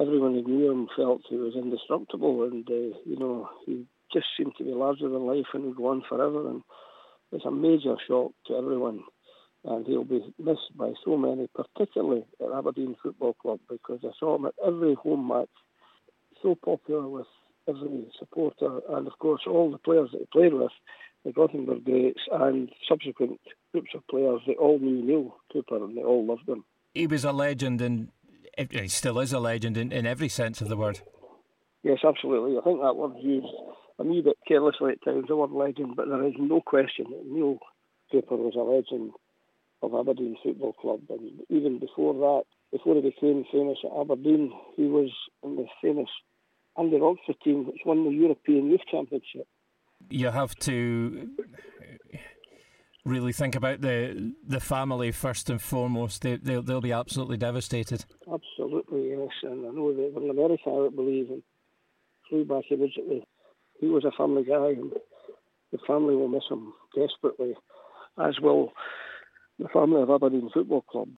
everyone who knew him felt he was indestructible, and he just seemed to be larger than life and would go on forever. And it's a major shock to everyone, and he'll be missed by so many, particularly at Aberdeen Football Club, because I saw him at every home match, so popular with every supporter, and of course all the players that he played with, the Gothenburg greats and subsequent groups of players, they all knew Neil Cooper and they all loved him. He was a legend, and he still is a legend in every sense of the word. Yes, absolutely. I think that word's used a wee bit carelessly at times, the word legend, but there is no question that Neil Cooper was a legend of Aberdeen Football Club. And even before that, before he became famous at Aberdeen, he was in the famous Andy Roxford team, which won the European Youth Championship. You have to really think about the family first and foremost. They'll be absolutely devastated. Absolutely, yes. And I know that in America, I believe, and flew back immediately. He was a family guy, and the family will miss him desperately, as will the family of Aberdeen Football Club.